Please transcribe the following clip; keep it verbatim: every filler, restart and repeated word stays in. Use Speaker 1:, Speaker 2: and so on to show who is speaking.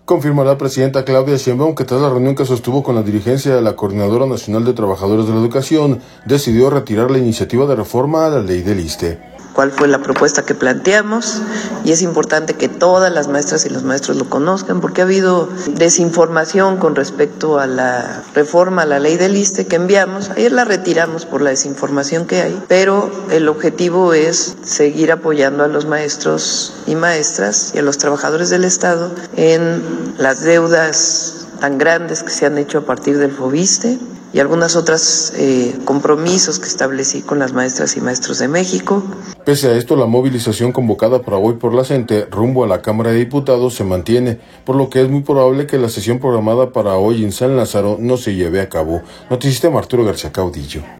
Speaker 1: Confirma la presidenta Claudia Sheinbaum que tras la reunión que sostuvo con la dirigencia de la Coordinadora Nacional de Trabajadores de la Educación, decidió retirar la iniciativa de reforma a la ley del ISSSTE.
Speaker 2: ¿Cuál fue la propuesta que planteamos? Y es importante que todas las maestras y los maestros lo conozcan porque ha habido desinformación con respecto a la reforma a la ley del ISSSTE que enviamos. Ayer la retiramos por la desinformación que hay, pero el objetivo es seguir apoyando a los maestros y maestras y a los trabajadores del Estado en las deudas tan grandes que se han hecho a partir del FOBISSSTE y algunas otras eh, compromisos que establecí con las maestras y maestros de México.
Speaker 1: Pese a esto, la movilización convocada para hoy por la CENTE rumbo a la Cámara de Diputados se mantiene, por lo que es muy probable que la sesión programada para hoy en San Lázaro no se lleve a cabo. Noticista Arturo García Caudillo.